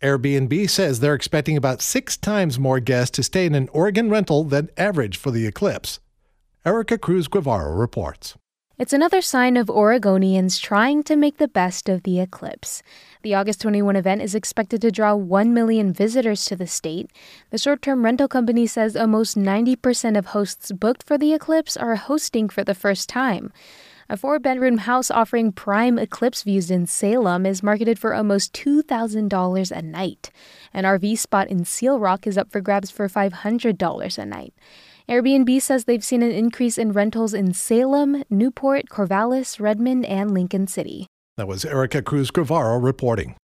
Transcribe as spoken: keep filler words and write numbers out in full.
Airbnb says they're expecting about six times more guests to stay in an Oregon rental than average for the eclipse. Erica Cruz Guevara reports. It's another sign of Oregonians trying to make the best of the eclipse. The August twenty-first event is expected to draw one million visitors to the state. The short-term rental company says almost ninety percent of hosts booked for the eclipse are hosting for the first time. A four-bedroom house offering prime eclipse views in Salem is marketed for almost two thousand dollars a night. An R V spot in Seal Rock is up for grabs for five hundred dollars a night. Airbnb says they've seen an increase in rentals in Salem, Newport, Corvallis, Redmond, and Lincoln City. That was Erica Cruz Guevara reporting.